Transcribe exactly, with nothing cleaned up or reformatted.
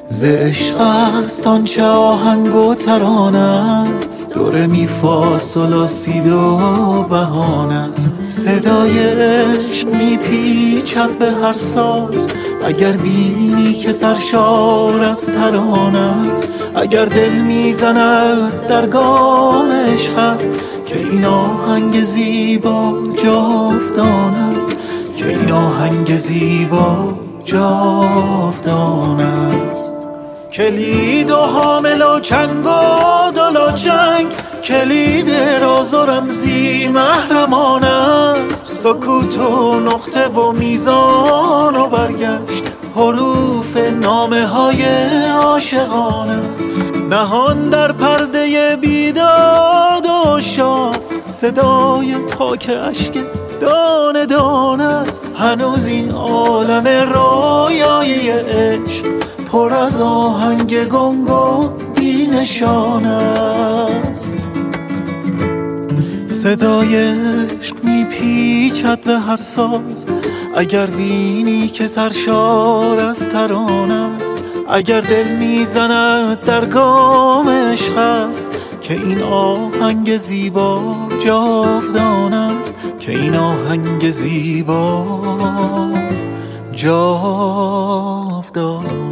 ز عشق است آنچه آهنگ و ترانه است، دور می فا سل و سی دو بهانه است. صدای عشق می پیچد به هر ساز، اگر بینی که سرشار از ترانه است. اگر دل می زند در گام عشق است، که این آهنگ زیبا جاودان است، که این آهنگ زیبا جاودان است. کلید و حامل و چنگ و دل و چنگ، کلید راز و رمزی محرمان است. سکوت و نقطه و میزان و برگشت، حروف نامه های عاشقان است. نهان در پرده بیداد و شاد، صدای پاک اشک دانه دانه است. هنوز این عالم رویایی عشق پر از آهنگ گنگ و بی نشان است. صدای عشق می پیچد به هر ساز، اگر بینی که سرشار از ترانه است. اگر دل می زند در گام عشق است، که این آهنگ زیبا جاودان است، که این آهنگ زیبا جاودان